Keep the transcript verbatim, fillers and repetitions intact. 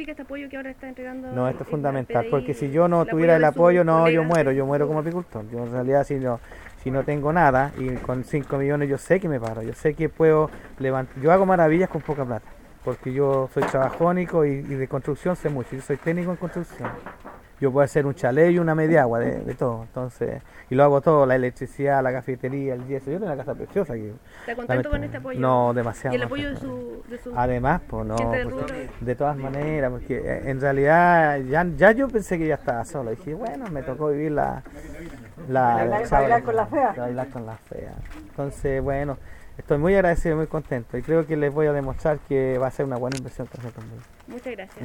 significa este apoyo que ahora está entregando? No, esto es el fundamental, P D I, porque si yo no el tuviera el de sus apoyo, no, yo colegas? muero, yo muero como apicultor. Yo en realidad si no, si no tengo nada y con cinco millones yo sé que me paro, yo sé que puedo levantar, yo hago maravillas con poca plata, porque yo soy trabajónico y, y de construcción sé mucho, yo soy técnico en construcción. Yo puedo hacer un chalet y una media agua de, de todo, entonces, y lo hago todo, la electricidad, la cafetería, el yeso, yo tengo una casa preciosa aquí. ¿Está contento con este apoyo? No, demasiado. ¿Y el apoyo de contento. su, de su Además, pues no, gente del pues, rubro? de todas maneras, porque eh, en realidad ya, ya yo pensé que ya estaba solo. Dije, bueno, me tocó vivir la... la Bailar- ¿sabes? bailar con la fea. Bailar con la fea. Entonces, bueno, estoy muy agradecido y muy contento. Y creo que les voy a demostrar que va a ser una buena inversión que hacer conmigo. Muchas gracias.